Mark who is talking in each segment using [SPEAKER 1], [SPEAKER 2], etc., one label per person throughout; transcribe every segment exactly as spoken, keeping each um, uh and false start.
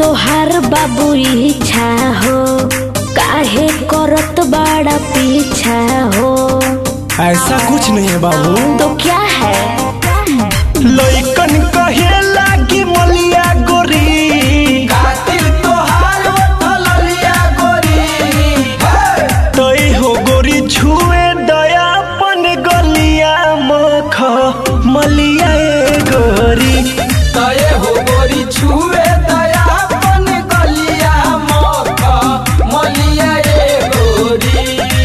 [SPEAKER 1] तोहार बाबू इच्छा हो, काहे करत बड़ा पीछा हो।
[SPEAKER 2] ऐसा कुछ नहीं है बाबू।
[SPEAKER 1] तो क्या है?
[SPEAKER 2] लइकन कहेला कि मलिया गोरी,
[SPEAKER 3] खातिर तोहार उठल लिया गोरी।
[SPEAKER 2] तई हो गोरी छुए दया पन गलिया मख मलिया ए गोरी।
[SPEAKER 3] तय हो गोरी छुए दया पन गलिया मख मलिया ए गोरी।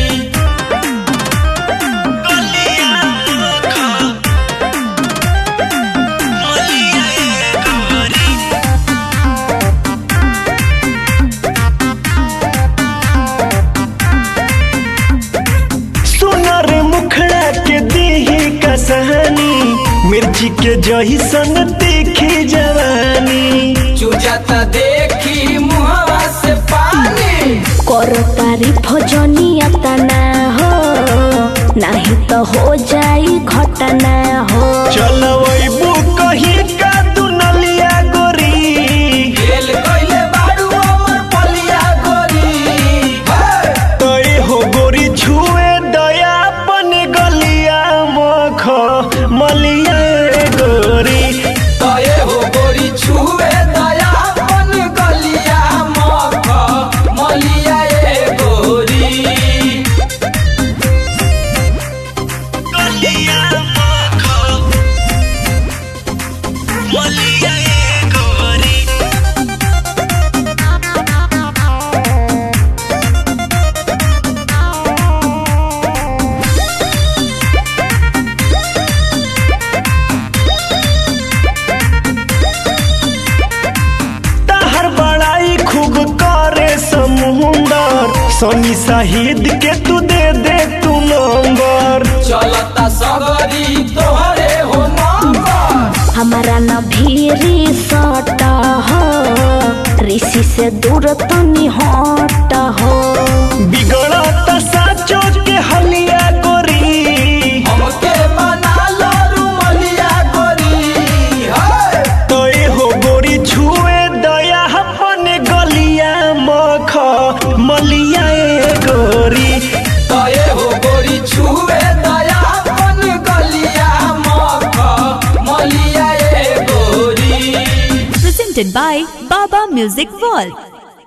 [SPEAKER 2] सुनर मुखड़ा के दीही कसहानी, मिर्ची के जहिसन तीखी जवानी।
[SPEAKER 3] चुजता देखी मुहवा से पानी,
[SPEAKER 1] कर तारीफ जनिया तना हो, नहीं तो हो जाई घटना हो।
[SPEAKER 2] चलवैबू कहीं का दुनलिया गोरी,
[SPEAKER 3] खेल कइले बाड़ू हमर पलिया गोरी।
[SPEAKER 2] तई हो गोरी छुए दया पन गलिया मख मलिया ए गोरी।
[SPEAKER 3] तय हो गोरी छुए दया पन गलिया मख मलिया ए गोरी।
[SPEAKER 2] गलिया मख मलिया ए गोरी। तहर बड़ाई खूब करे समुंदर, सोनी शहीद के तू दे दे तू नंबर।
[SPEAKER 3] चलता सगरी तोहरे हो नंबर,
[SPEAKER 1] हमारा न भीरी सट हो, ऋषि से दूर तनी हट हो।
[SPEAKER 2] बिगड़त साचो के हलिया गोरी,
[SPEAKER 3] हमके बना लो रुमलिया गोरी।
[SPEAKER 2] तई हो गोरी छुए दया अपन गलिया मख मलिया ए गोरी।
[SPEAKER 3] तय हो गोरी छुए दया पन गलिया मख मलिया ए गोरी।
[SPEAKER 4] Presented by Baba Music World.